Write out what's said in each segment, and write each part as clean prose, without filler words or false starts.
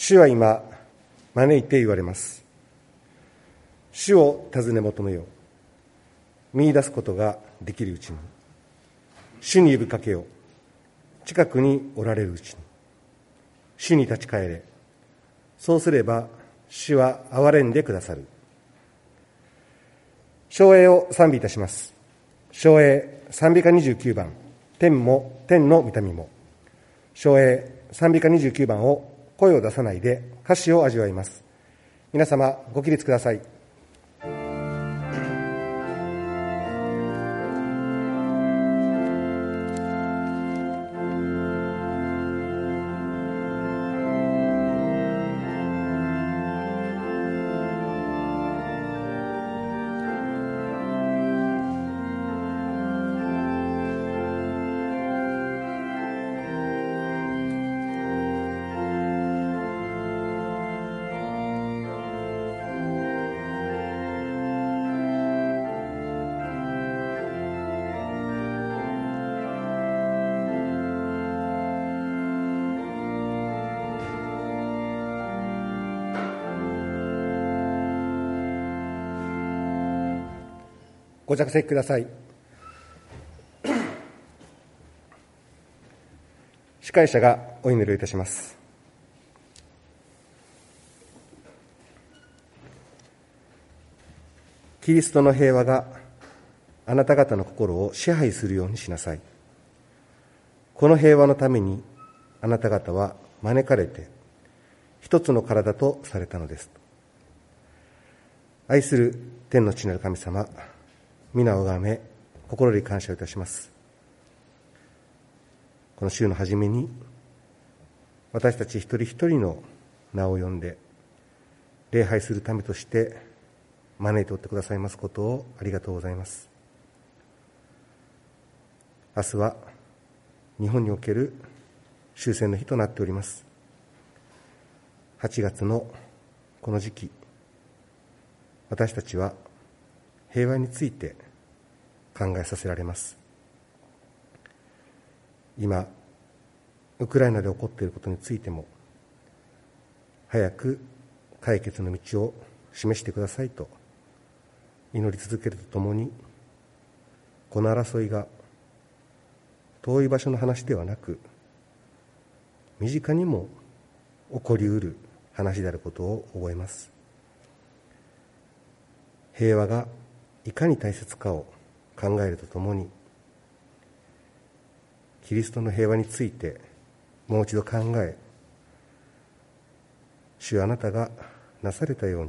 主は今招いて言われます。主を尋ね求めよう。見出すことができるうちに。主に呼びかけよう。近くにおられるうちに。主に立ち返れ。そうすれば主は憐れんでくださる。唱詠を賛美いたします。唱詠賛美歌29番、天の御民も。唱詠賛美歌29番を声を出さないで歌詞を味わいます。皆様ご起立ください。ご着席ください。司会者がお祈りをいたします。キリストの平和があなた方の心を支配するようにしなさい。この平和のためにあなた方は招かれて一つの体とされたのです。愛する天の父なる神様、皆をあがめ心より感謝をいたします。この週の初めに私たち一人一人の名を呼んで礼拝するためとして招いておってくださいますことをありがとうございます。明日は日本における終戦の日となっております。8月のこの時期、私たちは平和について考えさせられます。今ウクライナで起こっていることについても早く解決の道を示してくださいと祈り続けるとともに、この争いが遠い場所の話ではなく身近にも起こりうる話であることを覚えます。平和がいかに大切かを考えるとともに、キリストの平和についてもう一度考え、主あなたがなされたように、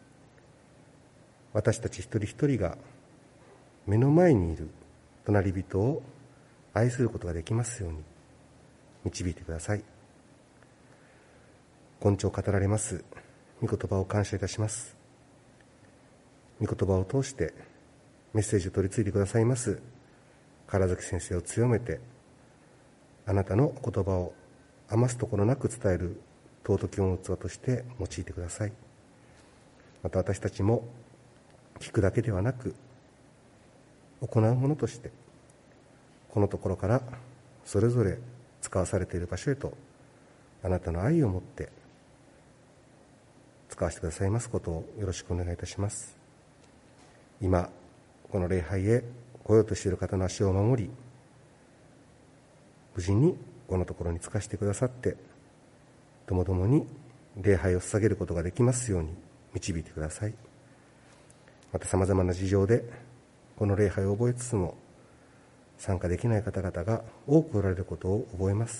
私たち一人一人が目の前にいる隣人を愛することができますように導いてください。今朝語られます御言葉を感謝いたします。御言葉を通してメッセージを取り継いでくださいます唐崎先生を強めて、あなたの言葉を余すところなく伝える尊き御器として用いてください。また私たちも聞くだけではなく行うものとして、このところからそれぞれ使わされている場所へとあなたの愛を持って使わせてくださいますことをよろしくお願いいたします。今この礼拝へ来ようとしている方の足を守り、無事にこのところに着かせてくださって、ともどもに礼拝を捧げることができますように導いてください。またさまざまな事情でこの礼拝を覚えつつも参加できない方々が多くおられることを覚えます。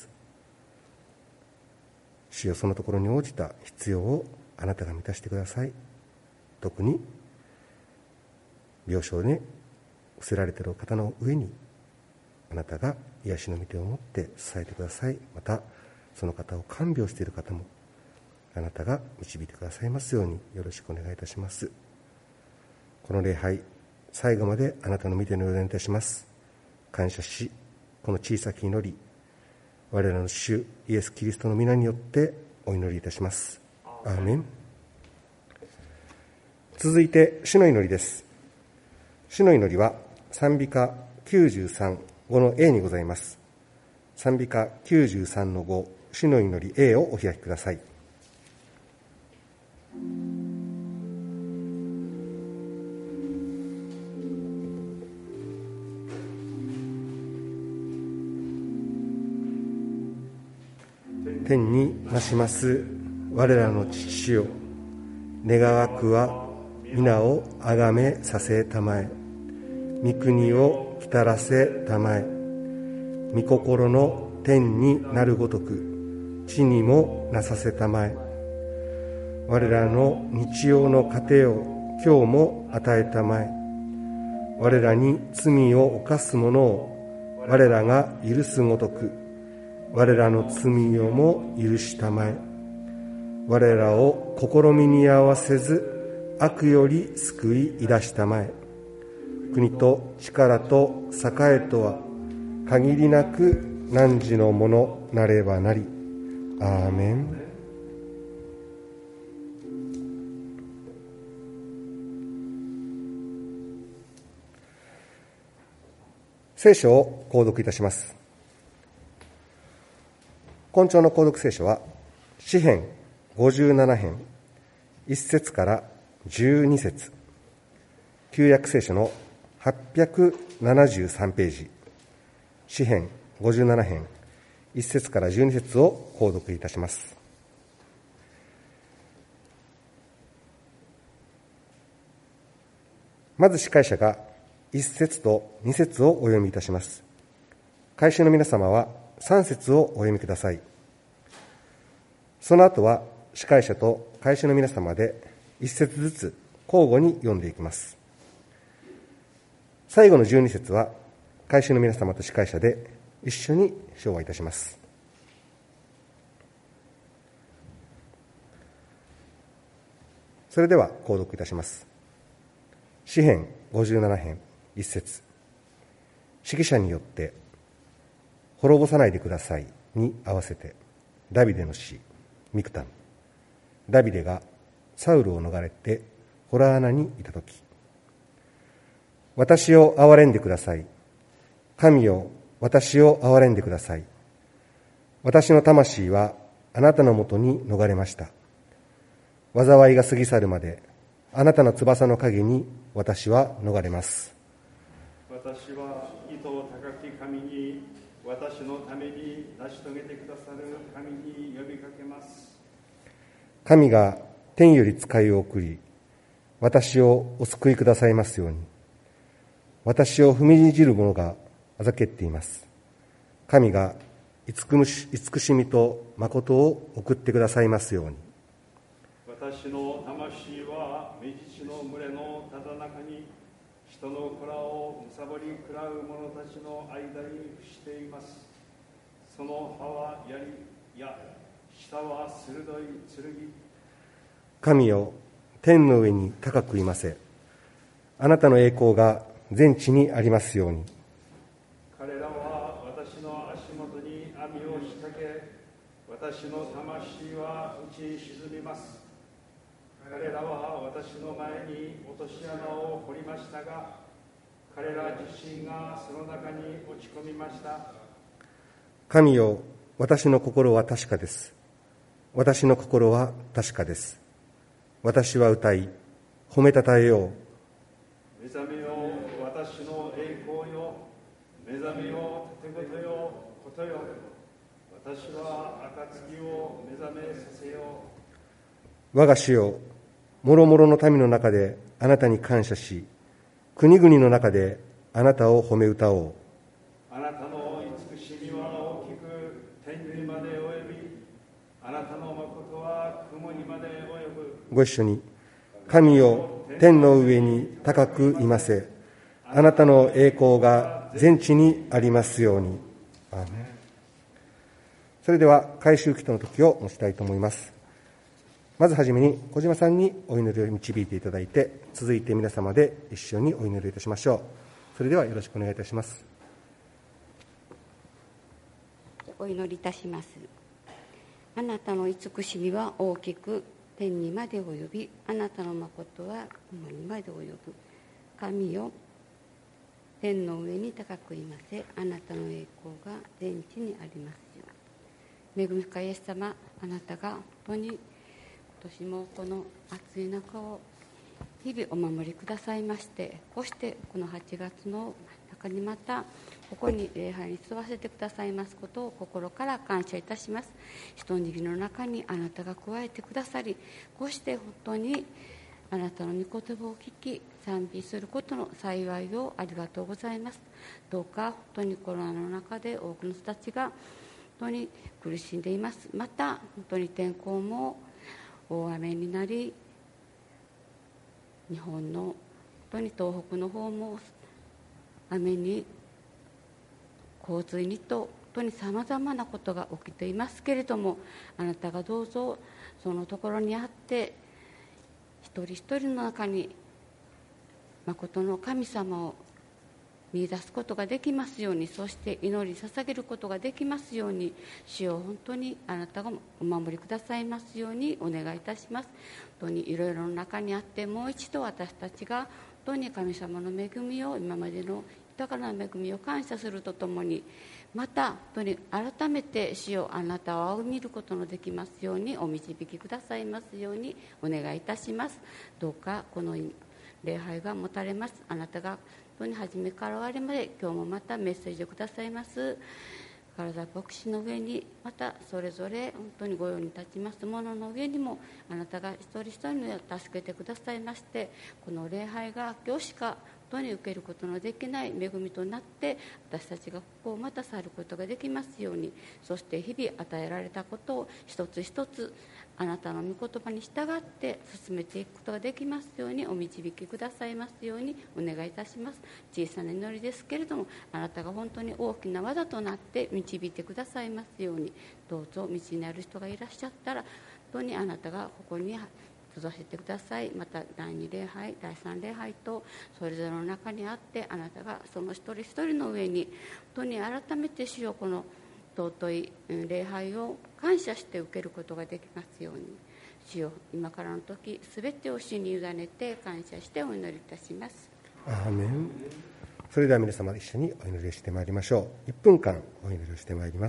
主よ、そのところに応じた必要をあなたが満たしてください。特に病床に伏せられている方の上にあなたが癒しの御手を持って支えてください。またその方を看病している方もあなたが導いてくださいますようによろしくお願いいたします。この礼拝最後まであなたの御手にお願いいたします。感謝し、この小さき祈り、我らの主イエス・キリストの皆によってお祈りいたします。アーメン。続いて主の祈りです。主の祈りは賛美歌93、5の A にございます。賛美歌93の5、主の祈り A をお開きください。 天に増します我らの父よ、願わくは皆をあがめさせたまえ。御国を来たらせたまえ。御心の天になるごとく地にもなさせたまえ。我らの日曜の糧を今日も与えたまえ。我らに罪を犯す者を我らが許すごとく我らの罪をも許したまえ。我らを試みに合わせず悪より救い出したまえ。国と力と栄とは限りなく汝のものなればなり。アーメン。聖書を購読いたします。今朝の購読聖書は詩編57編1節から12節、旧約聖書の873ページ、詩編57編1節から12節を購読いたします。まず司会者が1節と2節をお読みいたします。会衆の皆様は3節をお読みください。その後は司会者と会衆の皆様で1節ずつ交互に読んでいきます。最後の12節は会衆の皆様と司会者で一緒に唱和いたします。それでは購読いたします。詩編57編1節、指揮者によって滅ぼさないでくださいに合わせてダビデの詩ミクタン。ダビデがサウルを逃れてホラー穴にいたとき、私を憐れんでください。神よ、私を憐れんでください。私の魂はあなたのもとに逃れました。災いが過ぎ去るまであなたの翼の陰に私は逃れます。 私は意図高き神に、私のために成し遂げてくださる神に呼びかけます。 神が天より使いを送り、私をお救いくださいますように。私を踏みにじる者があざけっています。神が慈しみと誠を送ってくださいますように。 私の魂は目獅子の群れのただ中に、人の子らをむさぼり食らう者たちの間に伏しています。その葉は槍、舌は鋭い剣。 神よ、天の上に高くいませ。あなたの栄光が全地にありますように。 彼らは私の足元に網を仕掛け、私の魂は内に沈みます。彼らは私の前に落とし穴を掘りましたが、彼ら自身がその中に落ち込みました。 神よ、私の心は確かです。私の心は確かです。私は歌い、褒めたたえよう。 目覚めよ、私の栄光よ。目覚めよ、盾事よ、ことよ。私は暁を目覚めさせよう。我が主よ、もろもろの民の中であなたに感謝し、国々の中であなたを褒め歌おう。 あなたの慈しみは大きく天にまで及び、あなたの誠は雲にまで及ぶ。 ご一緒に。神よ、天の上に高くいませ。あなたの栄光が全地にありますように。アーメン。それでは改宗祈祷の時を持ちたいと思います。まずはじめに小島さんにお祈りを導いていただいて、続いて皆様で一緒にお祈りいたしましょう。それではよろしくお願いいたします。 お祈りいたします。あなたの慈しみは大きく天にまで及び、あなたの誠は雲にまで及ぶ。神よ、天の上に高くいませ。あなたの栄光が全地にありますように。恵み深いイエス様、あなたが本当に年もこの暑い中を日々お守りくださいまして、こうしてこの8月の中にまたここに礼拝に集わせてくださいますことを心から感謝いたします。一握りの中にあなたが加えてくださり、こうして本当にあなたの御言葉を聞き賛美することの幸いをありがとうございます。どうか本当にコロナの中で多くの人たちが本当に苦しんでいます。また本当に天候も大雨になり、日本の本当に東北の方も雨に洪水にと本当にさまざまなことが起きていますけれども、あなたがどうぞそのところにあって一人一人の中に誠の神様を見出すことができますように、そして祈り捧げることができますように、主を本当にあなたがお守りくださいますようにお願いいたします。本当にいろいろの中にあってもう一度私たちが本当に神様の恵みを、今までの豊かな恵みを感謝するとともに、また本当に改めて主をあなたを仰ぎ見ることのできますようにお導きくださいますようにお願いいたします。どうかこの礼拝が持たれますあなたが本当に初めから終わりまで今日もまたメッセージをくださいます体牧師の上に、またそれぞれ本当にご用に立ちますものの上にもあなたが一人一人を助けてくださいまして、この礼拝が今日しか本当に受けることのできない恵みとなって私たちがここをまた去ることができますように、そして日々与えられたことを一つ一つあなたの御言葉に従って進めていくことができますようにお導きくださいますようにお願いいたします。小さな祈りですけれども、あなたが本当に大きな技となって導いてくださいますように、どうぞ道にある人がいらっしゃったら本当にあなたがここに閉ざせてください。また第2礼拝第3礼拝とそれぞれの中にあって、あなたがその一人一人の上に本当に改めて主よこの尊い礼拝を感謝して受けることができますように、主よ今からの時すべてを主に委ねて感謝してお祈りいたします。 アーメン。それでは皆様一緒にお祈りしてまいりましょう。1分間お祈りをしてまいります。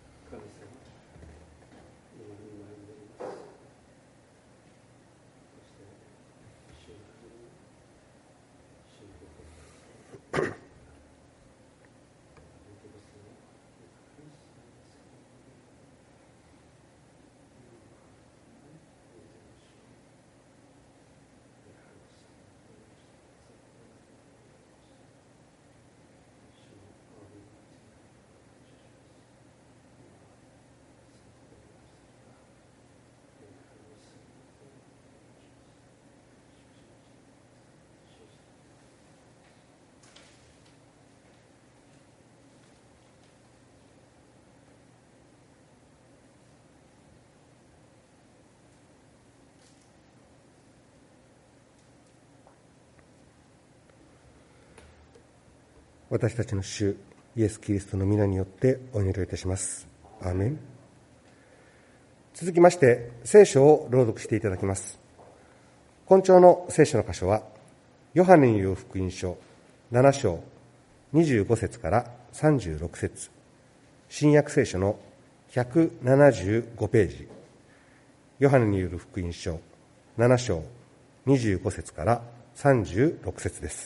私たちの主イエス・キリストの皆によってお祈りをいたします。アーメン。続きまして聖書を朗読していただきます。今朝の聖書の箇所はヨハネによる福音書7章25節から36節、新約聖書の175ページ、ヨハネによる福音書7章25節から36節です。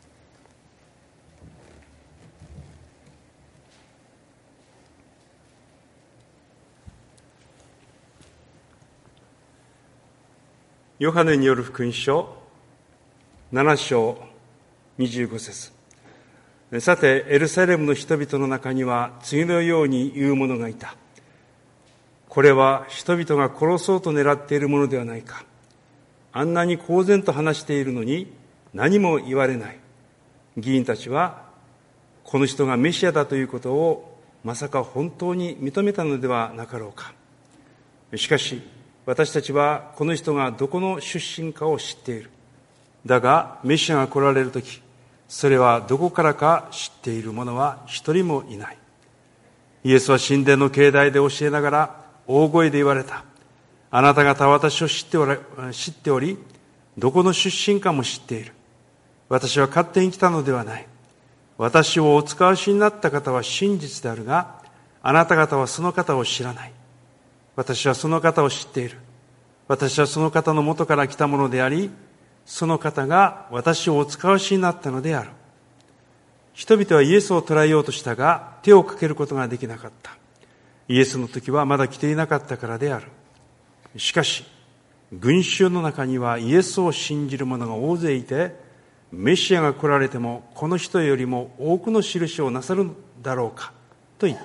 ヨハネによる福音書7章25節。さてエルサレムの人々の中には次のように言う者がいた。これは人々が殺そうと狙っているものではないか。あんなに公然と話しているのに何も言われない。議員たちはこの人がメシアだということをまさか本当に認めたのではなかろうか。しかし私たちはこの人がどこの出身かを知っている。だがメシアが来られるとき、それはどこからか知っている者は一人もいない。イエスは神殿の境内で教えながら大声で言われた。あなた方は私を知っており、どこの出身かも知っている。私は勝手に来たのではない。私をお使わしになった方は真実であるが、あなた方はその方を知らない。私はその方を知っている。 私はその方の元から来たものであり、その方が私をお使わしになったのである。人々はイエスを捕らえようとしたが、手をかけることができなかった。イエスの時はまだ来ていなかったからである。しかし、群衆の中にはイエスを信じる者が大勢いて、メシアが来られてもこの人よりも多くの印をなさるだろうかと言った。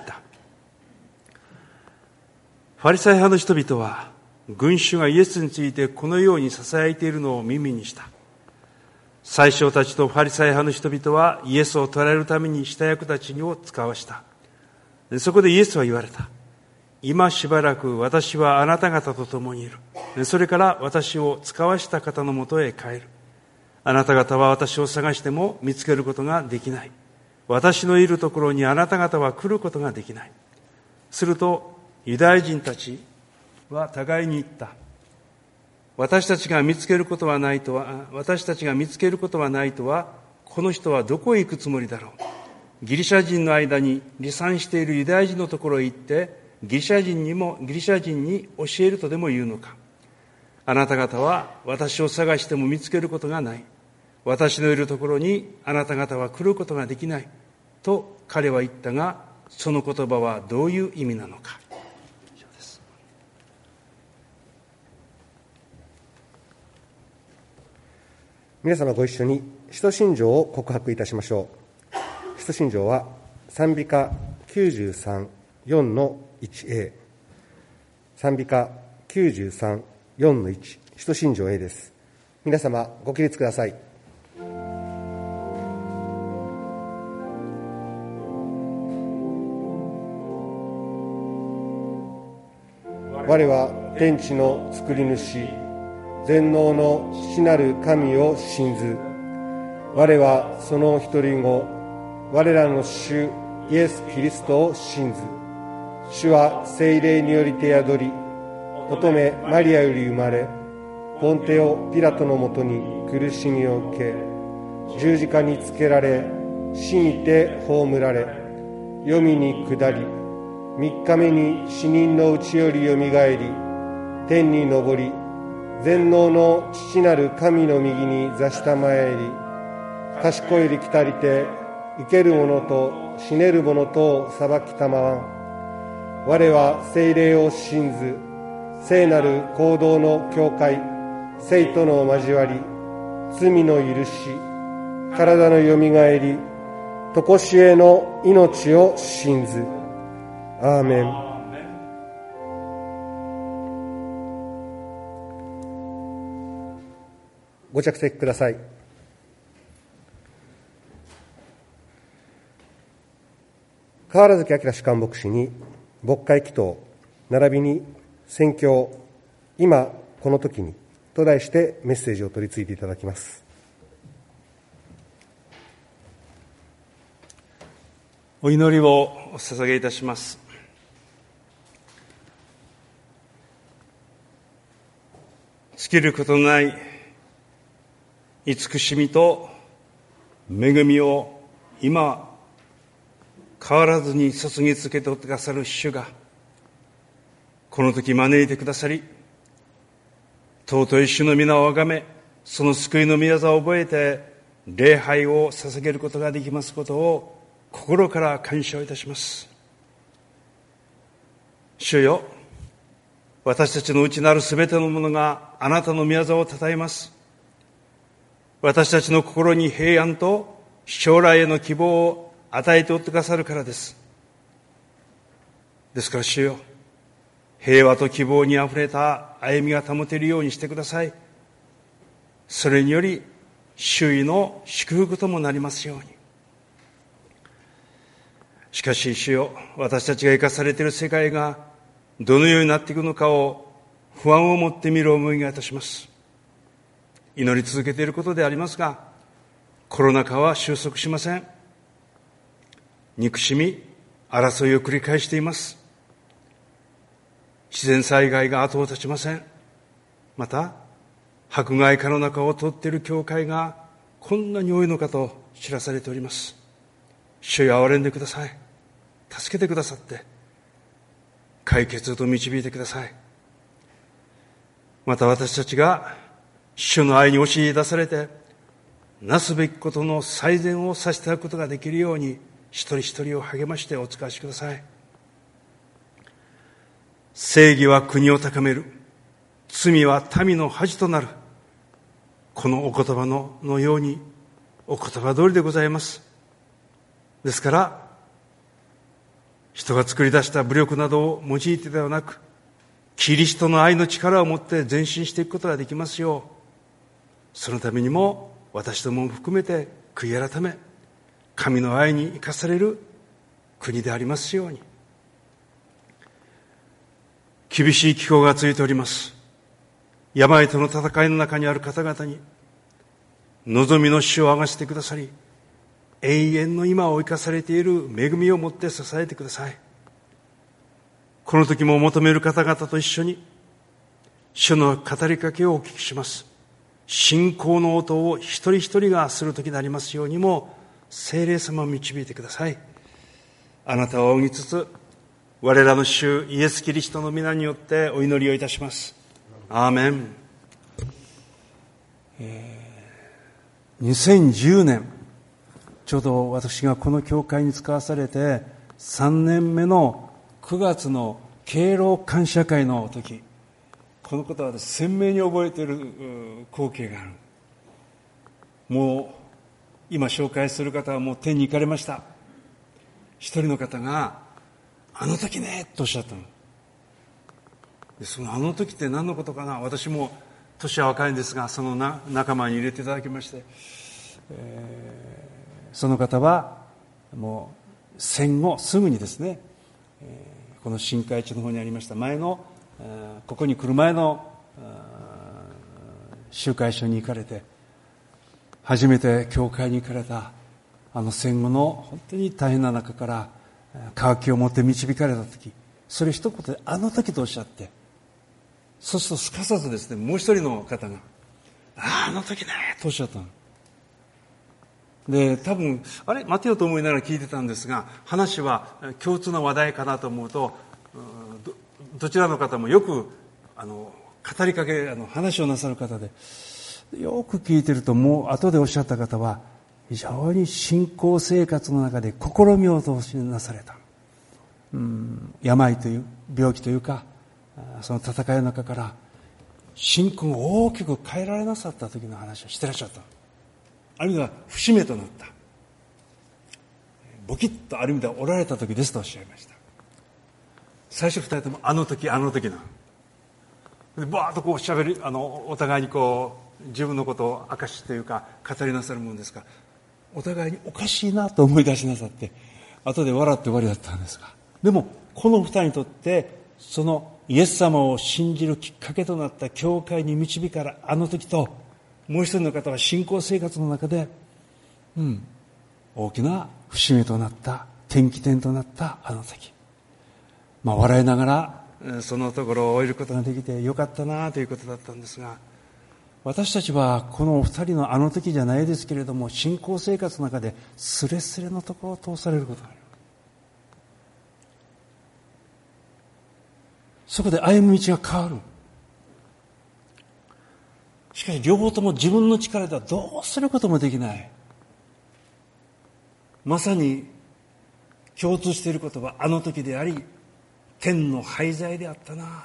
ファリサイ派の人々は群衆がイエスについてこのように囁いているのを耳にした。宰相たちとファリサイ派の人々はイエスを捕らえるために下役たちを使わした。そこでイエスは言われた。今しばらく私はあなた方と共にいる。それから私を使わした方のもとへ帰る。あなた方は私を探しても見つけることができない。私のいるところにあなた方は来ることができない。するとユダヤ人たちは互いに言った。私たちが見つけることはないとは、この人はどこへ行くつもりだろう。ギリシャ人の間に離散しているユダヤ人のところへ行って、ギリシャ人に教えるとでも言うのか。あなた方は私を探しても見つけることがない。私のいるところにあなた方は来ることができない。と彼は言ったが、その言葉はどういう意味なのか。 皆様ご一緒に使徒信条を告白いたしましょう。使徒信条は賛美歌93、4の 1A、 賛美歌93、4の1、使徒信条 A です。皆様ご起立ください。我は天地の作り主、全能の父なる神を信ず。我はその一人子、我らの主イエス・キリストを信ず。主は聖霊によりて宿り、乙女マリアより生まれ、ポンテオ・ピラトのもとに苦しみを受け、十字架につけられ、死にて葬られ、黄泉に下り、3日目に死人のうちよりよみがえり、天に昇り、全能の父なる神の右に座したまえり、賢いりきたりて生ける者と死ねる者とを裁きたまわん。我は聖霊を信ず、聖なる行動の教会、聖との交わり、罪の許し、体のよみがえり、とこしえの命を信ず。アーメン。ご着席ください。河原月明主幹牧師に牧会祈祷並びに宣教、今この時にと題してメッセージを取り次いでいただきます。 お祈りをお捧げいたします。尽きることのない慈しみと恵みを今変わらずに注ぎ続けてくださる主がこの時招いてくださり、尊い主の皆をあがめ、その救いの御業を覚えて礼拝を捧げることができますことを心から感謝をいたします。主よ、私たちの内なるすべてのものがあなたの御業をたたえます。私たちの心に平安と将来への希望を与えておってくださるからです。ですから主よ、平和と希望にあふれた歩みが保てるようにしてください。それにより周囲の祝福ともなりますように。しかし主よ、私たちが生かされている世界がどのようになっていくのかを不安を持ってみる思いがいたします。祈り続けていることでありますが、コロナ禍は収束しません。憎しみ、争いを繰り返しています。自然災害が後を絶ちません。また、迫害下の中を通っている教会がこんなに多いのかと知らされております。主よ、憐れんでください。助けてくださって、解決へと導いてください。 また私たちが主の愛に教え出されて、なすべきことの最善をさせていただくことができるように、一人一人を励ましてお使わしください。正義は国を高める、罪は民の恥となる、このお言葉のようにお言葉通りでございます。ですから人が作り出した武力などを用いてではなく、キリストの愛の力を持って前進していくことができますよう、そのためにも私どもも含めて悔い改め、神の愛に生かされる国でありますように。厳しい気候が続いております。病との戦いの中にある方々に望みの主をあがせてくださり、永遠の今を生かされている恵みをもって支えてください。この時も求める方々と一緒に主の語りかけをお聞きします。信仰の音を一人一人がする時でありますようにも、聖霊様を導いてください。あなたを仰ぎつつ、我らの主イエス・キリストの皆によってお祈りをいたします。アーメン。2010年、ちょうど私がこの教会に使わされて3年目の9月の敬老感謝会の時、このことは鮮明に覚えている光景がある。もう今紹介する方はもう天に行かれました。一人の方があの時ねとおっしゃったので、そのあの時って何のことかな。私も年は若いんですが、その仲間に入れていただきまして、その方はもう戦後すぐにですね、この新海地の方にありました前のここに来る前の集会所に行かれて、初めて教会に行かれたあの戦後の本当に大変な中から渇きを持って導かれた時、それ一言であの時とおっしゃって、そうするとすかさずですね、もう一人の方があの時ねとおっしゃったので、多分あれ待てよと思いながら聞いてたんですが、話は共通の話題かなと思うと、どちらの方もよく語りかけ話をなさる方で、よく聞いてると、もう後でおっしゃった方は非常に信仰生活の中で試みを通しなされた、病という病気というか、その戦いの中から信仰を大きく変えられなさった時の話をしてらっしゃった。あるいは節目となった、ボキッとある意味ではおられた時ですとおっしゃいました。最初二人ともあの時なので、バーッとこうしゃべり、お互いにこう自分のことを明かしというか語りなさるものですから、お互いにおかしいなと思い出しなさって、後で笑って終わりだったんですが、でもこの二人にとってそのイエス様を信じるきっかけとなった教会に導かれあの時と、もう一人の方は信仰生活の中で、大きな節目となった転機点となったあの時、笑いながらそのところを終えることができてよかったなということだったんですが、私たちはこのお二人のあの時じゃないですけれども、信仰生活の中でスレスレのところを通されることがある。そこで歩む道が変わる。しかし両方とも自分の力ではどうすることもできない。まさに共通していることはあの時であり、天の廃材であったな。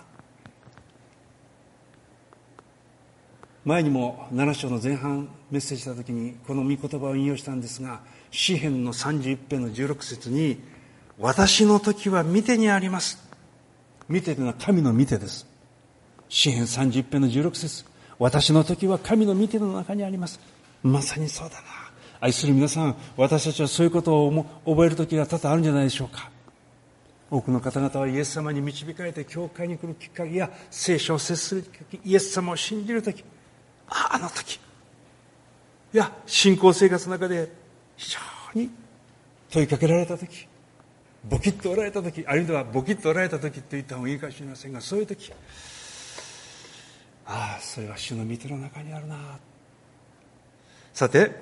前にも7章の前半メッセージした時にこの御言葉を引用したんですが、詩編の31編の16節に、私の時は御手にあります。御手というのは神の御手です。詩編31編の16節、私の時は神の御手の中にあります。まさにそうだな。愛する皆さん、私たちはそういうことを覚える時が多々あるんじゃないでしょうか。多くの方々はイエス様に導かれて教会に来るきっかけや聖書を接するきっかけ、イエス様を信じる時、あの時、いや信仰生活の中で非常に問いかけられた時、ボキッとおられた時、あるいはボキッとおられた時と言った方がいいかもしれませんが、そういう時、それは主の御手の中にあるな。さて、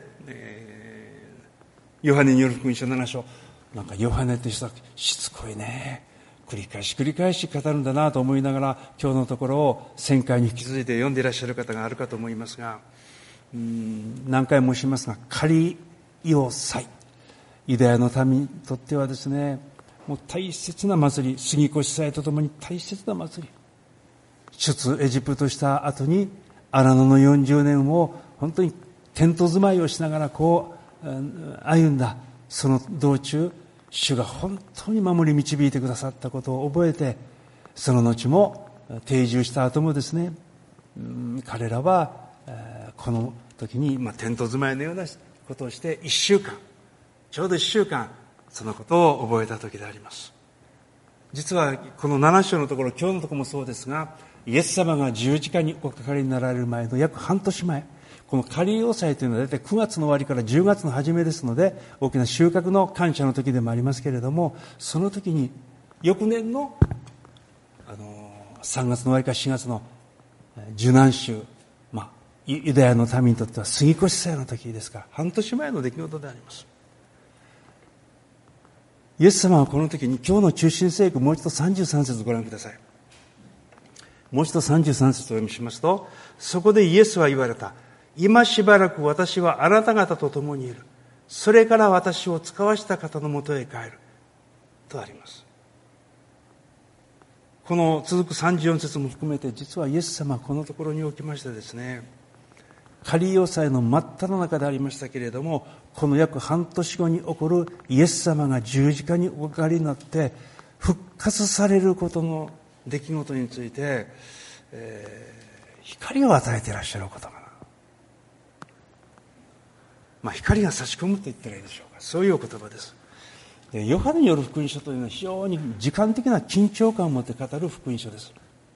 ヨハネによる福音書7章、なんかヨハネという人はしつこいね、 繰り返し語るんだなと思いながら、今日のところを1000回に引き続いて読んでいらっしゃる方があるかと思いますが、何回も申しますが、カリオ祭、ユダヤの民にとってはですね、もう大切な祭り、杉越祭とともに大切な祭り。出エジプトした後に荒野の40年を本当にテント住まいをしながらこう歩んだその道中、主が本当に守り導いてくださったことを覚えて、その後も定住した後もですね、彼らはこの時にテント住まいのようなことをして1週間、ちょうど1週間そのことを覚えた時であります。実はこの7章のところ、今日のところもそうですが、イエス様が十字架におかかりになられる前の約半年前、このカリオ祭というのは大体9月の終わりから10月の初めですので、大きな収穫の感謝の時でもありますけれども、その時に翌年の3月の終わりから4月の受難週、ユダヤの民にとっては杉越祭の時ですから、半年前の出来事であります。イエス様はこの時に、今日の中心聖句、もう一度33節ご覧ください。もう一度33節をお読みしますと、そこでイエスは言われた。今しばらく私はあなた方と共にいる。それから私を使わした方のもとへ帰る。とあります。この続く34節も含めて、実はイエス様はこのところにおきましてですね、カリオ祭の真っ只中でありましたけれども、この約半年後に起こるイエス様が十字架におかかりになって復活されることの出来事について、光を与えていらっしゃることかな。光が差し込むと言ったらいいでしょうか。そういうお言葉です。ヨハネによる福音書というのは非常に時間的な緊張感を持って語る福音書です。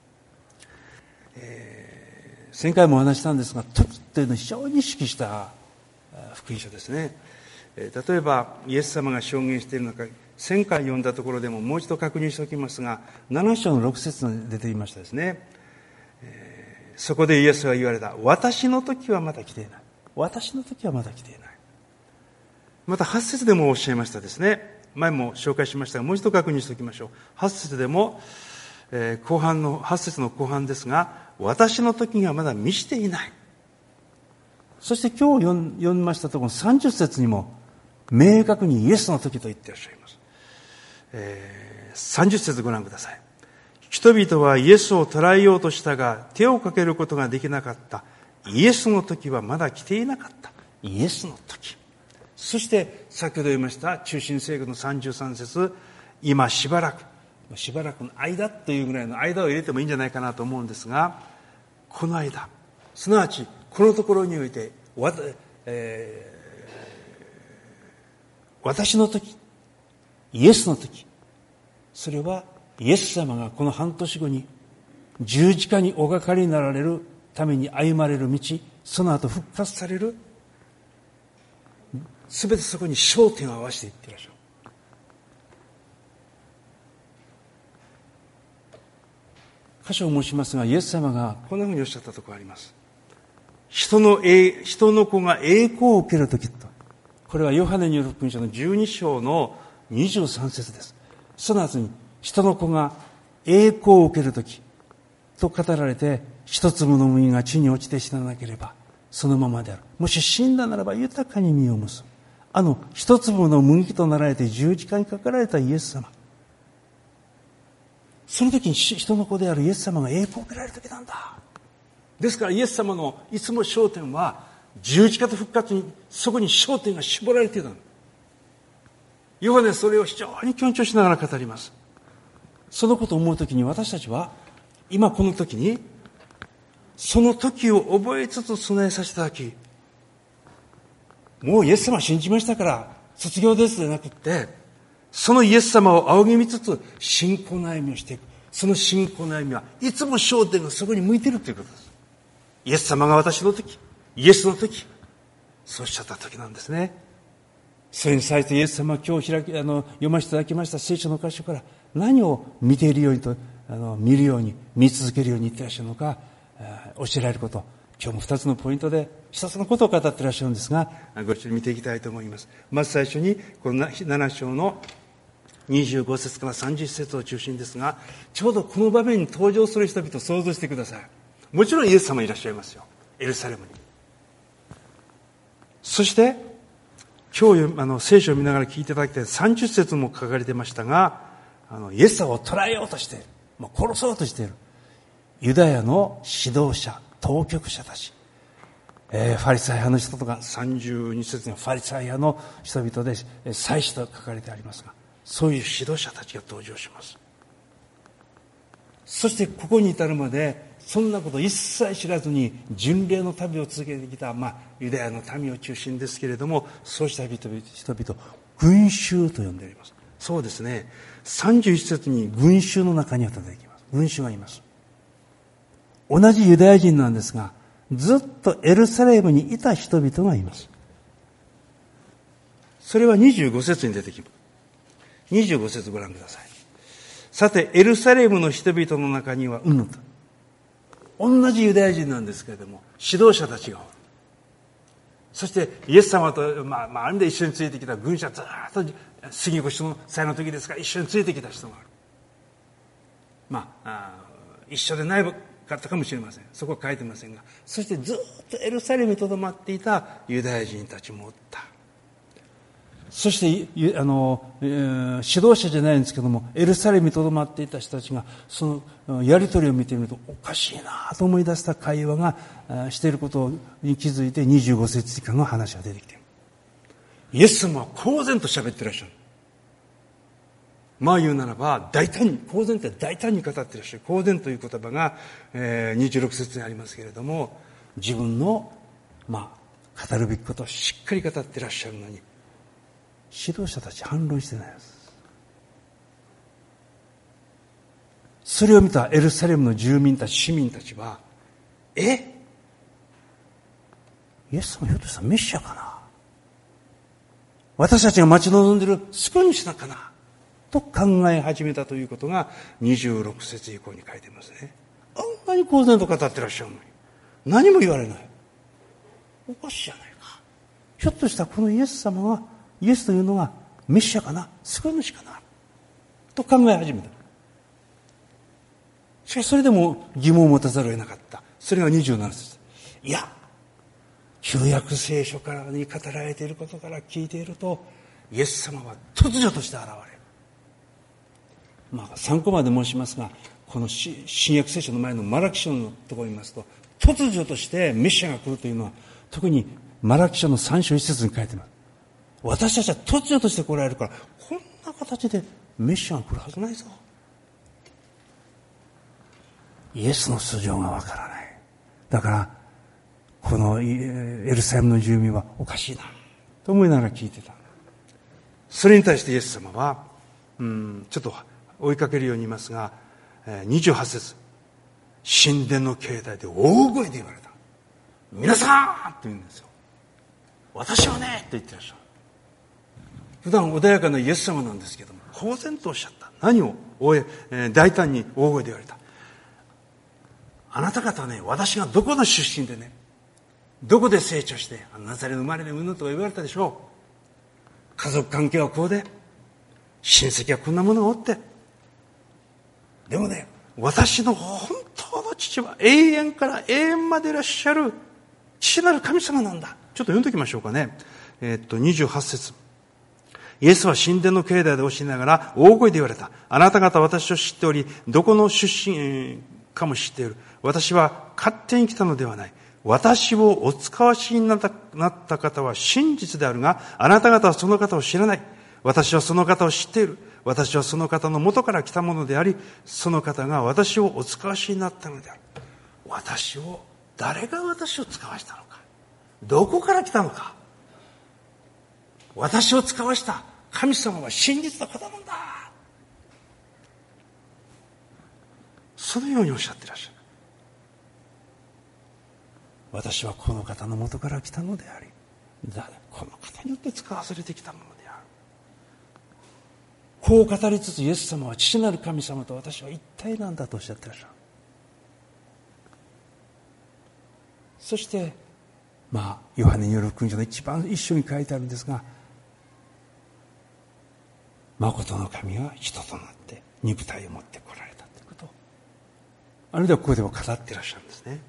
前回もお話したんですが、時というのは非常に意識した福音書ですね。例えばイエス様が証言している中、1000回読んだところでももう一度確認しておきますが、7章の6節に出ていましたですね。そこでイエスは言われた。私の時はまだ来ていない。私の時はまだ来ていない。また8節でもおっしゃいましたですね。前も紹介しましたが、もう一度確認しておきましょう。8節でも、8節の後半ですが、私の時にはまだ満ちていない。そして今日読みましたところ30節にも明確にイエスの時と言っていらっしゃいます。30節ご覧ください。人々はイエスを捕らえようとしたが手をかけることができなかった。イエスの時はまだ来ていなかった。イエスの時。そして先ほど言いました中心聖句の33節、今しばらくの間というぐらいの間を入れてもいいんじゃないかなと思うんですが、この間、すなわちこのところにおいて私の時、イエスの時、それはイエス様がこの半年後に十字架におかかりになられるために歩まれる道、その後復活される、すべてそこに焦点を合わせていっていらっしゃる。箇所を申しますが、イエス様がこんなふうにおっしゃったところがあります。人の子が栄光を受けるときと。これはヨハネによる福音書の12章の23節です。その後に、人の子が栄光を受けるときと語られて、一粒の麦が地に落ちて死ななければ、そのままである。もし死んだならば豊かに実を結ぶ。一粒の麦となられて十字架にかかられたイエス様。その時に人の子であるイエス様が栄光を受けられる時なんだ。ですからイエス様のいつも焦点は十字架と復活に、そこに焦点が絞られているの。ヨハネはそれを非常に強調しながら語ります。そのことを思う時に私たちは今この時にその時を覚えつつ備えさせていただき、もうイエス様を信じましたから卒業ですでなくって、そのイエス様を仰ぎ見つつ信仰の歩みをしていく。その信仰の歩みはいつも焦点がそこに向いているということです。イエス様が私の時、イエスの時、そうおっしゃった時なんですね。それに際してイエス様は今日読ませていただきました聖書の箇所から何を見ているようにと見るように見続けるように言っていらっしゃるのか教えられること、今日も2つのポイントで1つのことを語っていらっしゃるんですが、ご一緒に見ていきたいと思います。まず最初にこの7章の 25節から30節を中心ですが、ちょうどこの場面に登場する人々を想像してください。もちろんイエス様いらっしゃいますよ、エルサレムに。そして今日聖書を見ながら聞いていただきたい30節も書かれてましたが、イエス様を捕らえようとしている、殺そうとしているユダヤの指導者、当局者たち、ファリサイ派の人とか、32節にはファリサイ派の人々で祭司と書かれてありますが、そういう指導者たちが登場します。そしてここに至るまでそんなこと一切知らずに巡礼の旅を続けてきた、ユダヤの民を中心ですけれども、そうした人々群衆と呼んでおります。そうですね、31節に群衆の中には出てきます。群衆がいます。同じユダヤ人なんですが、ずっとエルサレムにいた人々がいます。それは25節に出てきます。25節ご覧ください。さてエルサレムの人々の中には同じユダヤ人なんですけれども、指導者たちがおる。そしてイエス様と、ある意味で一緒についてきた軍者、ずっと杉越の祭の時ですから一緒についてきた人がある。一緒でないかったかもしれません。そこは書いてませんが、そしてずっとエルサレムにとどまっていたユダヤ人たちもおった。そして指導者じゃないんですけども、エルサレムにとどまっていた人たちがそのやり取りを見てみると、おかしいなと思い出した会話がしていることに気づいて、25節以下の話が出てきている。イエス様は公然と喋ってらっしゃる。言うならば大胆に、公然って大胆に語ってらっしゃる。公然という言葉が、26節にありますけれども、自分の語るべきことをしっかり語ってらっしゃるのに、指導者たち反論してないです。それを見たエルサレムの住民たち、市民たちは、イエス様ひょっとしたらメシアかな、私たちが待ち望んでいる救い主なのかなと考え始めたということが26節以降に書いてますね。あんなに公然と語ってらっしゃるのに何も言われない。おかしいじゃないか。ひょっとしたらこのイエス様は、イエスというのがメシアかな、救い主かなと考え始めた。しかしそれでも疑問を持たざるを得なかった。それが27節。いや、旧約聖書からに語られていることから聞いていると、イエス様は突如として現れる。参考まで申しますが、この新約聖書の前のマラキ書のところに見ますと、突如としてメシアが来るというのは、特にマラキ書の3章1節に書いてます。私たちは突如として来られるから、こんな形でメシアが来るはずないぞ。イエスの素性がわからない。だからこのエルサレムの住民はおかしいなと思いながら聞いてた。それに対してイエス様はちょっと追いかけるように言いますが、28節、神殿の境内で大声で言われた。皆さんって言うんですよ。私はねって言ってらっしゃる。普段穏やかなイエス様なんですけども、公然とおっしゃった。何を大胆に大声で言われた。あなた方ね、私がどこの出身でね、どこで成長して、ナザレの生まれで産むとか言われたでしょう。家族関係はこうで、親戚はこんなものを負って、でもね、私の本当の父は永遠から永遠までいらっしゃる父なる神様なんだ。ちょっと読んでおきましょうかね。28節。イエスは神殿の境内で教えながら大声で言われた。あなた方は私を知っており、どこの出身かも知っている。私は勝手に来たのではない。私をお使わしになった方は真実であるが、あなた方はその方を知らない。私はその方を知っている。私はその方の元から来たものであり、その方が私をお使わしになったのである。誰が私を使わしたのか。どこから来たのか。私を使わした神様は真実の方なんだ。そのようにおっしゃっていらっしゃる。私はこの方の元から来たのであり、この方によって使わされてきたものである。こう語りつつ、イエス様は父なる神様と私は一体なんだとおっしゃっていらっしゃる。そしてヨハネによる福音書の一番一緒に書いてあるんですが、 誠の神が人となって肉体を持って来られたということを、あるいはここでも語っていらっしゃるんですね。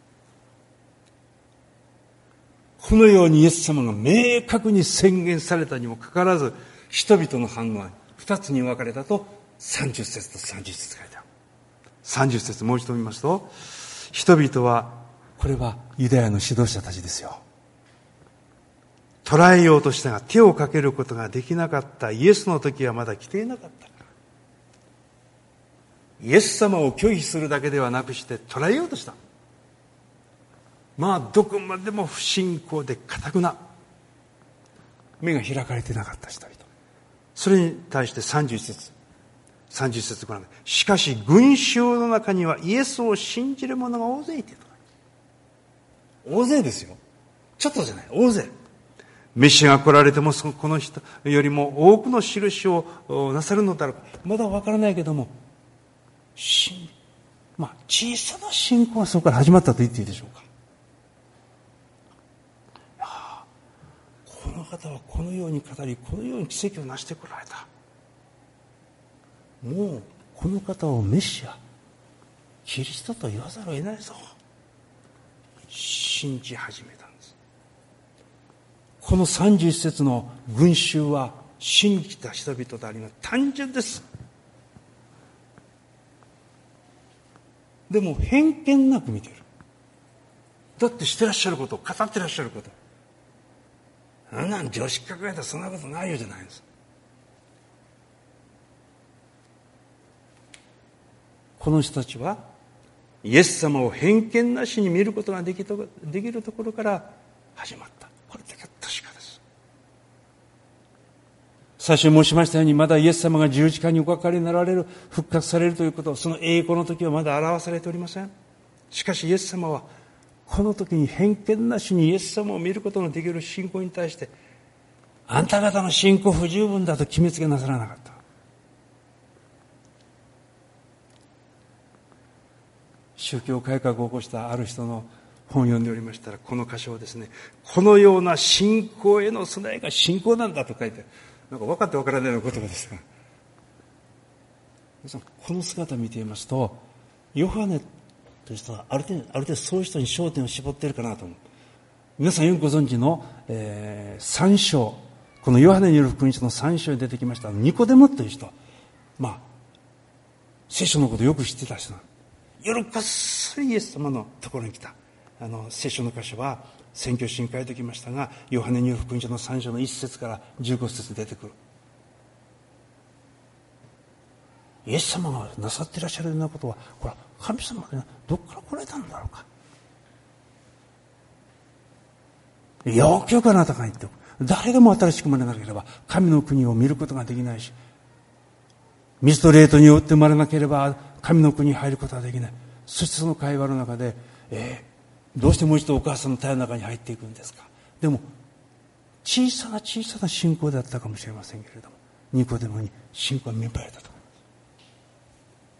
このようにイエス様が明確に宣言されたにもかかわらず、人々の反応は二つに分かれたと30節と30節書いてある。30節もう一度見ますと、人々は、これはユダヤの指導者たちですよ。捕らえようとしたが手をかけることができなかったイエスの時はまだ来ていなかったから。イエス様を拒否するだけではなくして捕らえようとした。どこまでも不信仰で固くな、目が開かれていなかった人々。それに対して31節ご覧ください。しかし群衆の中にはイエスを信じる者が大勢いている。大勢ですよ。ちょっとじゃない、大勢。メシアが来られてもこの人よりも多くの印をなさるのだろうか、まだわからないけども、小さな信仰はそこから始まったと言っていいでしょうか。この方はこのように語り、このように奇跡を成してこられた。もうこの方をメシア、キリストと言わざるを得ないぞ、信じ始めたんです。この31節の群衆は信じた人々であります。単純です。でも偏見なく見ている。だってしてらっしゃること、語ってらっしゃること、常識考えたらそんなことないよじゃないんです。この人たちはイエス様を偏見なしに見ることができるところから始まった。これだけは確かです。最初に申しましたように、まだイエス様が十字架におかかりになられる、復活されるということ、その栄光の時はまだ表されておりません。しかしイエス様はこの時に偏見なしにイエス様を見ることのできる信仰に対して、あんた方の信仰不十分だと決めつけなさらなかった。宗教改革を起こしたある人の本を読んでおりましたら、この箇所をですね、このような信仰への備えが信仰なんだと書いて、なんか分かって分からないような言葉ですが、皆さんこの姿を見ていますと、ヨハネという人はある程度そういう人に焦点を絞っているかなと思う。皆さんよくご存知の、3章、このヨハネによる福音書の3章に出てきましたニコデモという人、聖書のことをよく知ってた人なんです。夜こっそりイエス様のところに来た。聖書の箇所は選挙詩に書いておきましたが、ヨハネによる福音書の3章の1節から15節出てくる。イエス様がなさっていらっしゃるようなことは、これは神様がどこから来られたんだろうか。よくよくあなたが言っておく。誰でも新しく生まれなければ神の国を見ることができないし、水と霊とによって生まれなければ神の国に入ることはできない。そしてその会話の中で、どうしてもう一度お母さんの体の中に入っていくんですか。でも小さな信仰だったかもしれませんけれども、ニコデモに信仰が芽生えたと思います。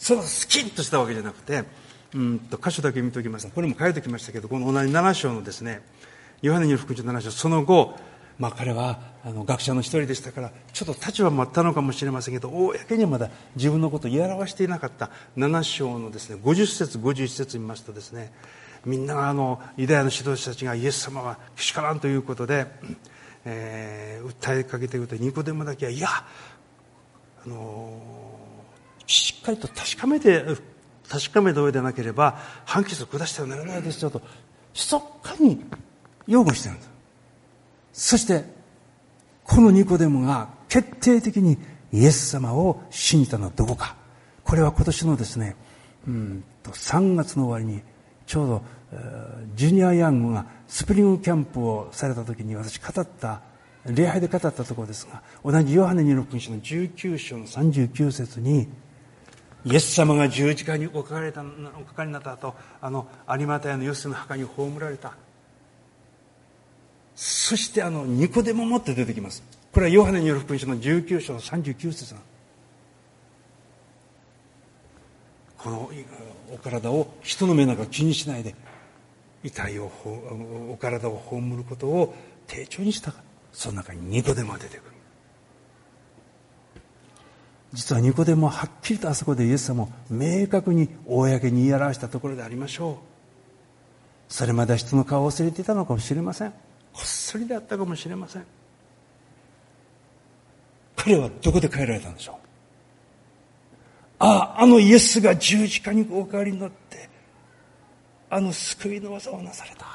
それがスキッとしたわけじゃなくて、箇所だけ見ておきました。これも書いておきましたけど、この同じ7章のですね、ヨハネによる福音書7章、その後、彼は学者の一人でしたから、ちょっと立場もあったのかもしれませんけど、公にはまだ自分のことを言い表していなかった7章のですね、50節51節見ますとですね、みんながユダヤの指導者たちがイエス様はけしからんということで、訴えかけていると、ニコデモだけは、いや、しっかりと確かめた上でなければ判決を下してはならないですよと、密かに擁護しているんです。そしてこのニコデモが決定的にイエス様を信じたのはどこか。これは今年のですね、3月の終わりにちょうどジュニアヤングがスプリングキャンプをされた時に私礼拝で語ったところですが、同じヨハネによる福音書の19章の39節に、イエス様が十字架におかかりになった後、有馬太のヨセの墓に葬られた。そしてニコデモもって出てきます。これはヨハネによる福音書の19章の39節なんです。このお体を人の目なんか気にしないで、お体を葬ることを丁重にした。その中にニコデモが出てくる。 実はニコデモははっきりとあそこでイエス様を明確に公に言い表したところでありましょう。それまでは人の顔を忘れていたのかもしれません。こっそりであったかもしれません。彼はどこで変えられたんでしょう。あのイエスが十字架にお代わりになってあの救いの技をなされた。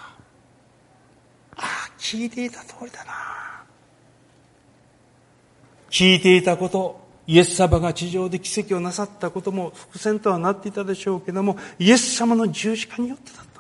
聞いていた通りだな。聞いていたこと、イエス様が地上で奇跡をなさったことも伏線とはなっていたでしょうけれども、イエス様の十字架によってだった。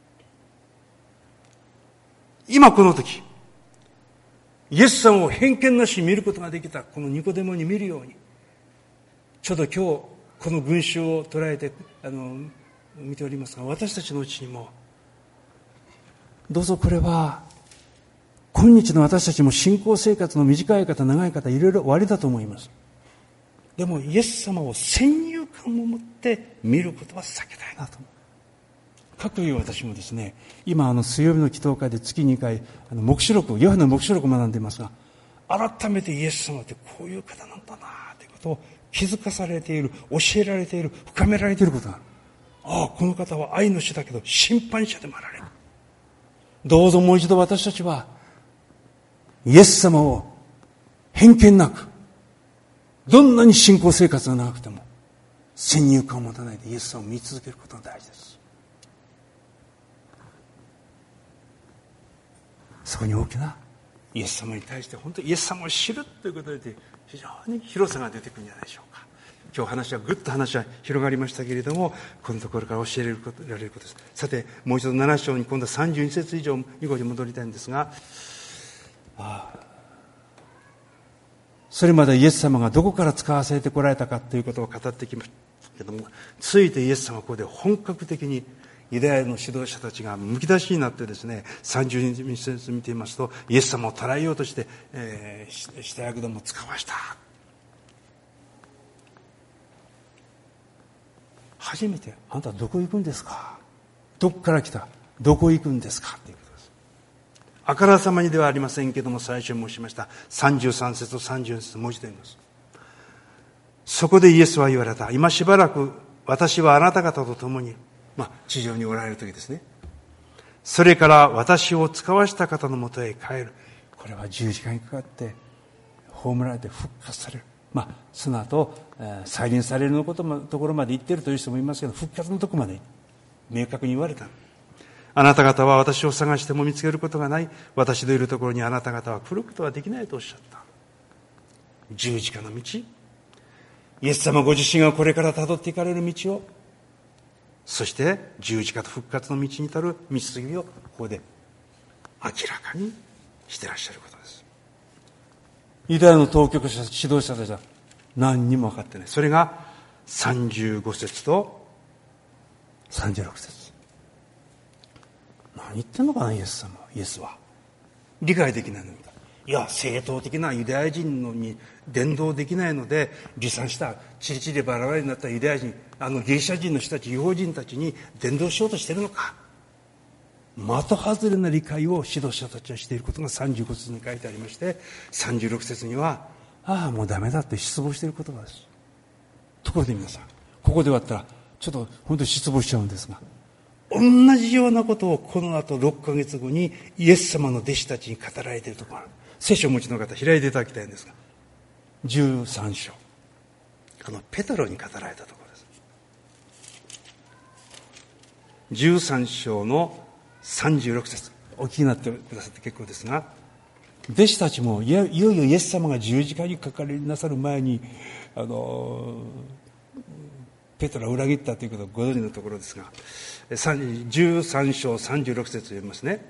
今この時、イエス様を偏見なしに見ることができたこのニコデモに見るように、ちょうど今日この群衆を捉えて見ておりますが、私たちのうちにもどうぞこれは今日の私たちも信仰生活の短い方長い方いろいろ終わりだと思います。でもイエス様を先入観を持って見ることは避けたいなと思う。かくいう私もですね、今水曜日の祈祷会で月2回黙示録、ヨハネの黙示録を学んでいますが、改めてイエス様ってこういう方なんだなということを気づかされている、教えられている、深められていることがある。この方は愛の主だけど審判者でもあられる。どうぞもう一度私たちはイエス様を偏見なく、どんなに信仰生活が長くても先入観を持たないでイエス様を見続けることが大事です。そこに大きなイエス様に対して本当にイエス様を知るということで非常に広さが出てくるんじゃないでしょうか。今日ぐっと話は広がりましたけれども、このところから教えられることです。さてもう一度7章に今度は32節以上以後に戻りたいんですが、それまでイエス様がどこから使わせてこられたかということを語ってきましたけれども、ついてイエス様はここで本格的にユダヤの指導者たちがむき出しになってですね、32節見てみますと、イエス様を捕らえようとして、下役どもを使わした。初めてあなたはどこ行くんですか、どこから来た、どこ行くんですかということです。あからさまにではありませんけれども、最初に申しました33節と34節もう一度言います。そこでイエスは言われた。今しばらく私はあなた方と共に、地上におられる時ですね。それから私を使わした方のもとへ帰る。これは十字架にかかって葬られて復活される。その後再臨されるのところまで行っているという人もいますけど、復活のところまで明確に言われた。あなた方は私を探しても見つけることがない。私のいるところにあなた方は来ることはできないとおっしゃった。十字架の道、イエス様ご自身がこれからたどっていかれる道を、そして十字架と復活の道に至る道筋をここで明らかにしていらっしゃることです。ユダヤの当局者、指導者たちは何にも分かってない。それが35節と36節。何言ってんのかなイエス様、イエスは理解できないのか。いや、正統的なユダヤ人のに伝道できないので、離散したチリチリバラバラになったユダヤ人、ギリシャ人の人たち、違法人たちに伝道しようとしているのか。的外れな理解を指導者たちはしていることが35節に書いてありまして、36節にはもうダメだって失望している言葉です。ところで皆さん、ここで終わったらちょっと本当に失望しちゃうんですが、同じようなことをこの後6ヶ月後にイエス様の弟子たちに語られているところがある。聖書をお持ちの方開いていただきたいんですが、13章、ペテロに語られたところです。13章の36節、お聞きになってくださって結構ですが、弟子たちもいよいよイエス様が十字架にかかりなさる前にペテロは裏切ったということをご存知のところですが、13章36節を読みますね。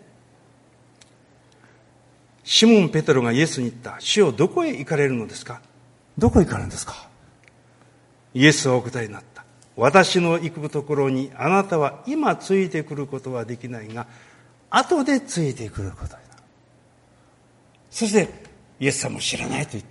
シモン・ペテロがイエスに言った。主よ、どこへ行かれるのですか。どこへ行かれるんですか。イエスはお答えになった。私の行くところにあなたは今ついてくることはできないが、後でついてくることになる。そしてイエス様も知らないと言った。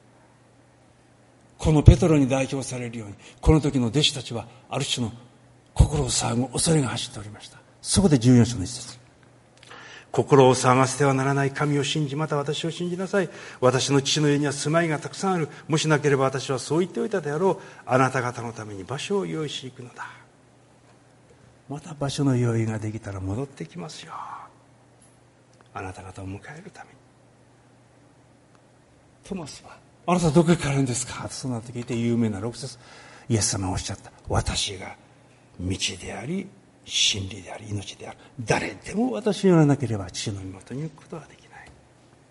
このペテロに代表されるように、この時の弟子たちはある種の心を騒ぐ恐れが走っておりました。そこで14章の一節。 心を騒がせてはならない。神を信じ、また私を信じなさい。私の父の家には住まいがたくさんある。もしなければ私はそう言っておいたであろう。あなた方のために場所を用意しに行くのだ。また場所の用意ができたら戻ってきますよ。あなた方を迎えるために。トマスは、あなたどこから来るんですかとその後聞いて、有名な6節、イエス様がおっしゃった。私が道であり、真理であり、命である。誰でも私によらなければ父の身元に行くことはできない。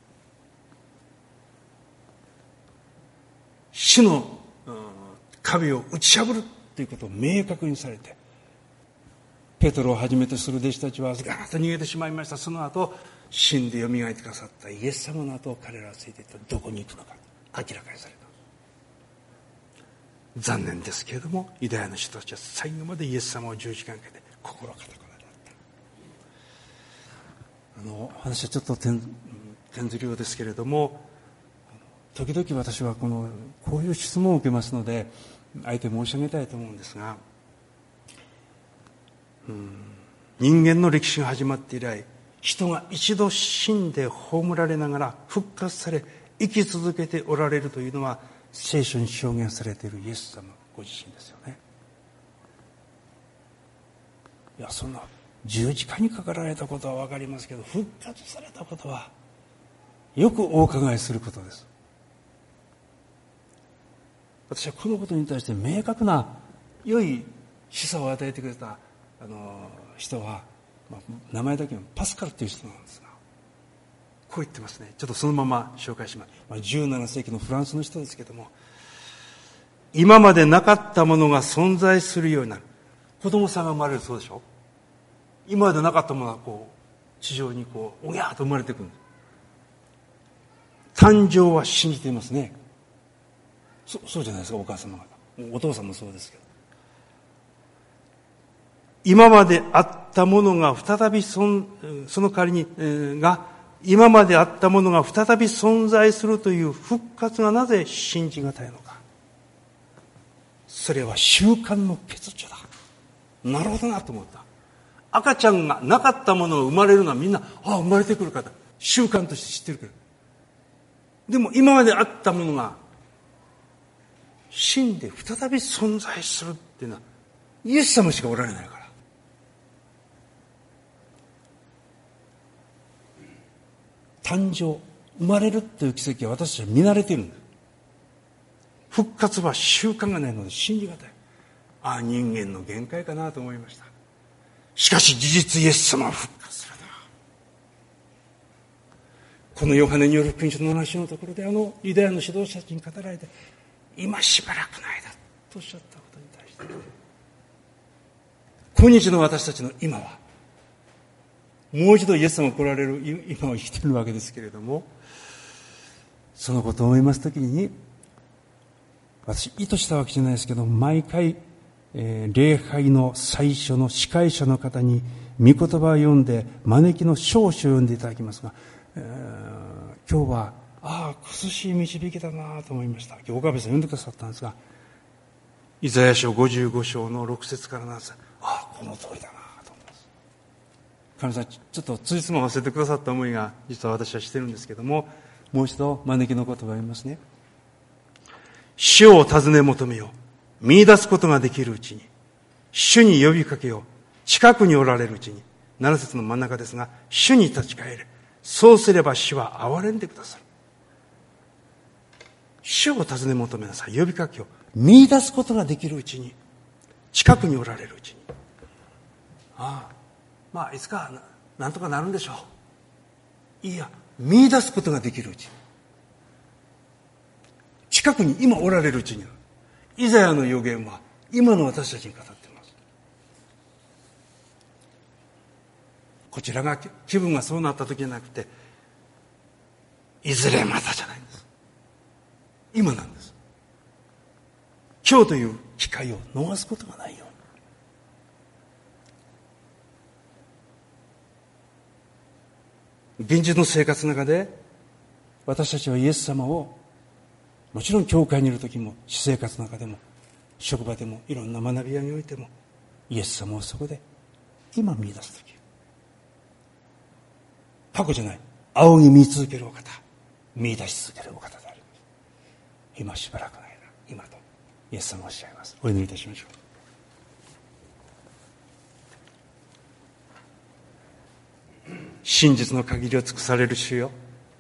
死の壁を打ち破るということを明確にされて、ペトロをはじめとする弟子たちはガーッと逃げてしまいました。その後死んでよみがえってくださったイエス様の後を彼らはついていった。どこに行くのか明らかにされた。残念ですけれども、ユダヤの人たちは最後までイエス様を十字架にかけて心固くなった。話はちょっと点ずりようですけれども、時々私はこういう質問を受けますので、あえて申し上げたいと思うんですが、人間の歴史が始まって以来、人が一度死んで葬られながら復活され生き続けておられるというのは、聖書に証言されているイエス様ご自身ですよね。いや、そんな十字架にかかられたことは分かりますけど、復活されたことはよくお伺いすることです。私はこのことに対して明確な良い示唆を与えてくれた人は、名前だけはパスカルという人なんですが、こう言ってますね。ちょっとそのまま紹介します。17世紀のフランスの人ですけども、今までなかったものが存在するようになる。子供さんが生まれるそうでしょ。今までなかったものが地上におぎゃーと生まれてくるんです。誕生は信じていますね。そうじゃないですか、お母様方。お父さんもそうですけど。今まであったものが再びその代わりに、今まであったものが再び存在するという復活がなぜ信じがたいのか。それは習慣の欠如だ。なるほどなと思った。赤ちゃんがなかったものが生まれるのはみんな、生まれてくる方、習慣として知ってるから。でも今まであったものが死んで再び存在するっていうのはイエス様しかおられないから。誕生、生まれるという奇跡は私たちは見慣れているんです。復活は習慣がないので信じがたい。人間の限界かなと思いました。しかし事実イエス様は復活するな。このヨハネによる福音書の7章のところでユダヤの指導者たちに語られて、今しばらくの間とおっしゃったことに対して、今日の私たちの今はもう一度イエス様が来られる今を生きているわけですけれども、そのことを思いますときに、私意図したわけじゃないですけど、毎回、礼拝の最初の司会者の方に御言葉を読んで招きの証書を読んでいただきますが、今日は苦しい導きだなと思いました。今日岡部さん読んでくださったんですが、イザヤ書55章の6節から7節、この通りだなと思います。神さん、ちょっとついつま忘れてくださった思いが実は私はしてるんですけども、もう一度招きの言葉を読みますね。主を尋ね求めよう。見出すことができるうちに、主に呼びかけよう。近くにおられるうちに。7節の真ん中ですが、主に立ち返れ。そうすれば主は憐れんでくださる。主を尋ね求めなさい。呼びかけよう。見出すことができるうちに。近くにおられるうちに。いつかなんとかなるんでしょう。見出すことができるうちに。近くに今おられるうちに。イザヤの預言は今の私たちに語っています。こちらが気分がそうなった時じゃなくて、いずれまたじゃないんです。今なんです。今日という機会を逃すことがないように。現実の生活の中で私たちはイエス様を、もちろん教会にいる時も、私生活の中でも、職場でも、いろんな学び屋においても、イエス様をそこで今見出す時、 過去じゃない、仰ぎ見続けるお方、見出し続けるお方であります。今しばらくの間、今とイエス様おっしゃいます。お祈りいたしましょう。真実の限りを尽くされる主よ、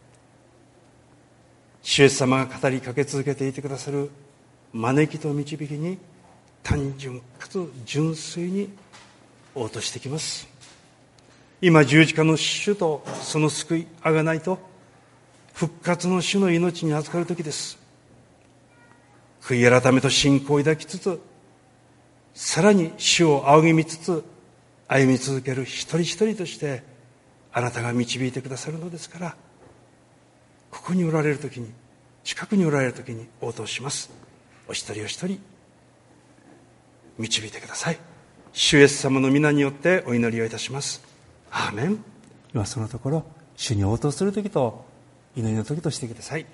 主イエス様が語りかけ続けていてくださる招きと導きに単純かつ純粋に応答してきます。今十字架の主とその救い贖いと復活の主の命に預かる時です。悔い改めと信仰を抱きつつ、さらに主を仰ぎ見つつ歩み続ける一人一人としてあなたが導いてくださるのですから、ここにおられる時に、近くにおられる時に応答します。お一人お一人導いてください。主イエス様の皆によってお祈りをいたします。アーメン。今そのところ、主に応答する時と祈りの時としてください。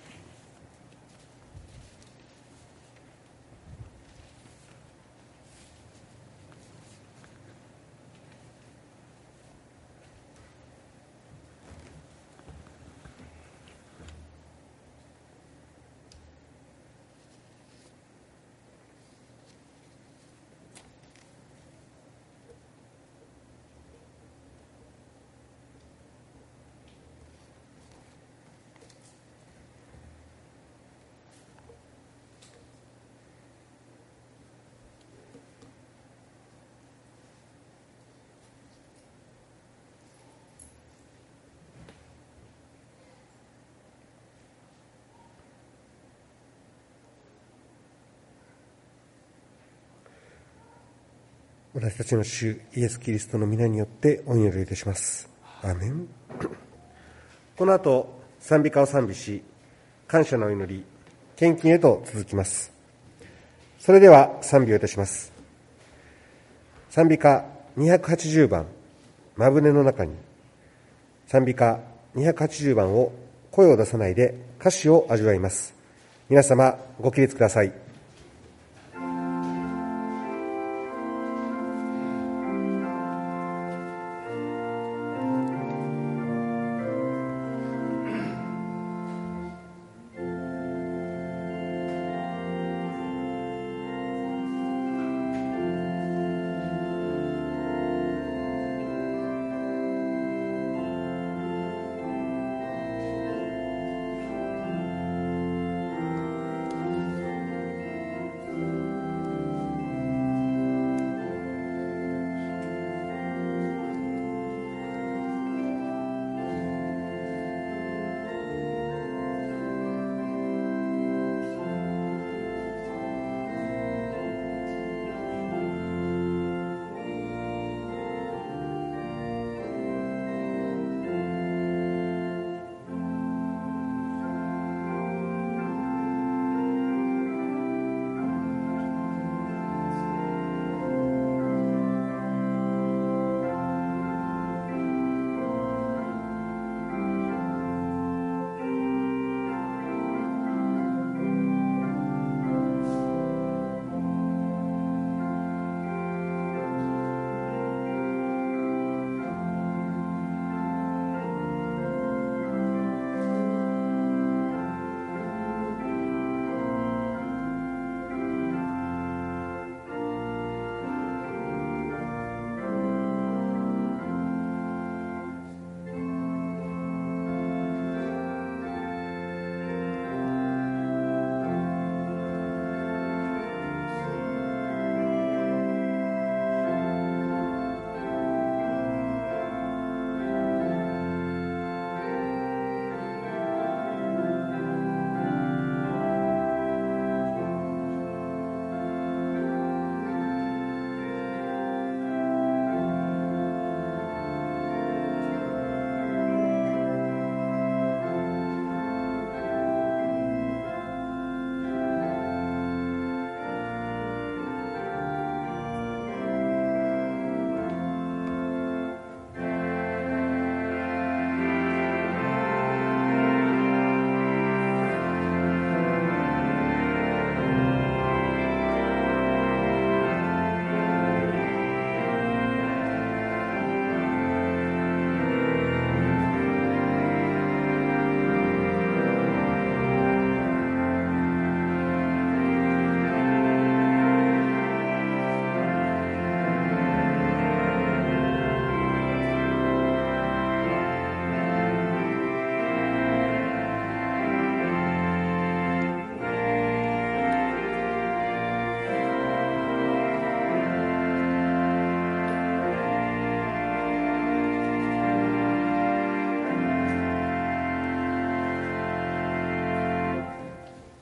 私たちの主イエス・キリストの皆によってお祈りいたします。アーメン。この後賛美歌を賛美し、感謝の祈り、献金へと続きます。それでは賛美をいたします。賛美歌280番、まぶねの中に。賛美歌280番を声を出さないで歌詞を味わいます。皆様ご起立ください。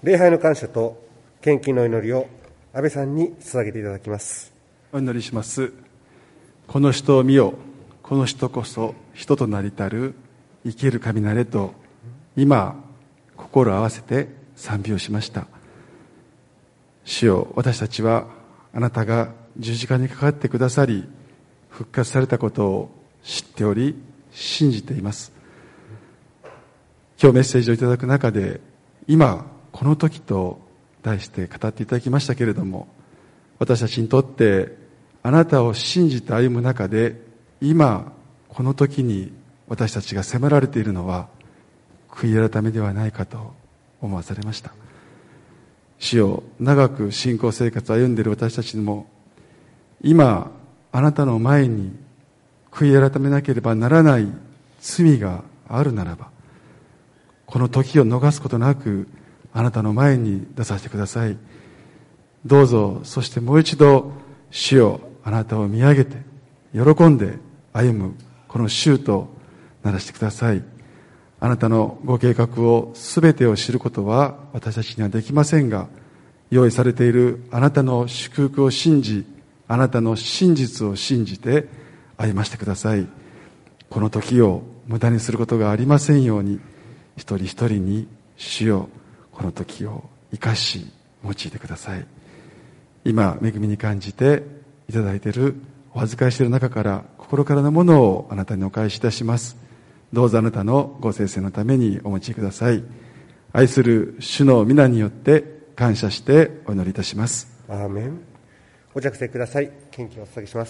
礼拝の感謝と献金の祈りを安倍さんに捧げていただきます。 お祈りします。この人を見よ、この人こそ人となりたる生きる神なれと今心を合わせて賛美をしました。主よ、私たちはあなたが十字架にかかってくださり復活されたことを知っており信じています。今日メッセージをいただく中で、今この時と題して語っていただきましたけれども、私たちにとってあなたを信じて歩む中で、今この時に私たちが迫られているのは悔い改めではないかと思わされました。主よ、長く信仰生活を歩んでいる私たちにも、今あなたの前に悔い改めなければならない罪があるならば、この時を逃すことなくあなたの前に出させてください。どうぞ、そしてもう一度主よ、あなたを見上げて喜んで歩むこの週とならしてください。あなたのご計画を全てを知ることは私たちにはできませんが、用意されているあなたの祝福を信じ、あなたの真実を信じて歩ましてください。この時を無駄にすることがありませんように、一人一人に主よ、この時を生かし用いてください。今恵みに感じていただいているお預かりしている中から心からのものをあなたにお返しいたします。どうぞあなたのご聖制のためにお持ちください。愛する主の皆によって感謝してお祈りいたします。 アーメン。お着席ください。献金をお捧げします。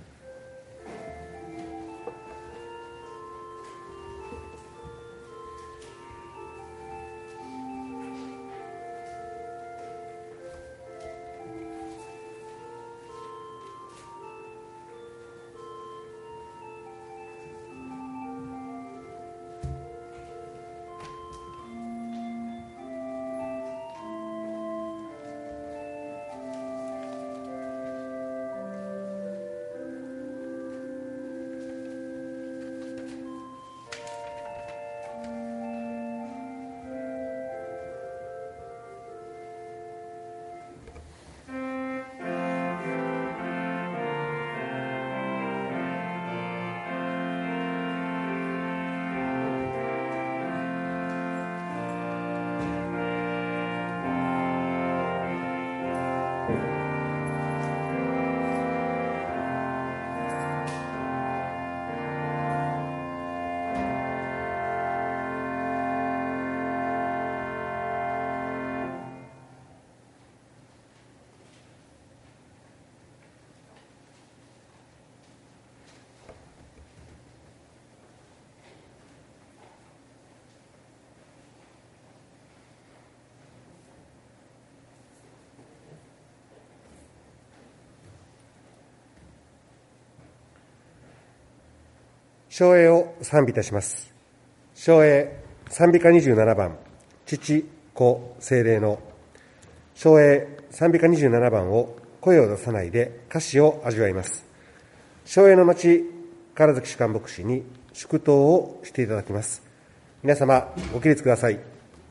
唱詠を賛美いたします。唱詠賛美歌27番、父、子、聖霊の。唱詠賛美歌27番を声を出さないで歌詞を味わいます。唱詠の町、唐月主幹牧師に祝祷をしていただきます。皆様ご起立ください。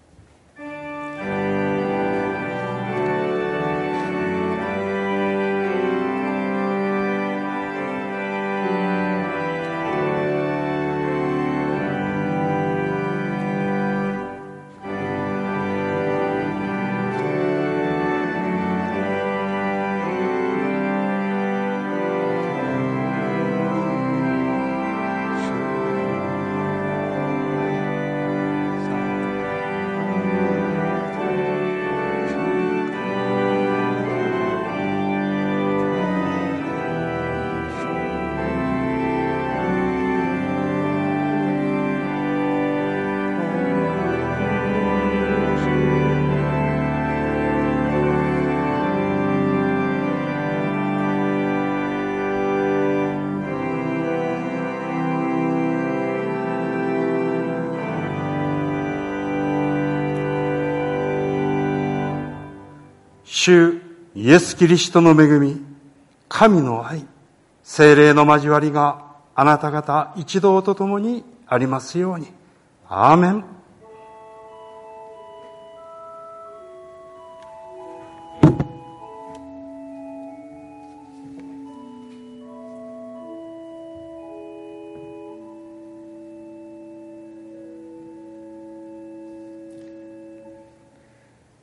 主イエス・キリストの恵み、神の愛、聖霊の交わりがあなた方一同と共にありますように。アーメン。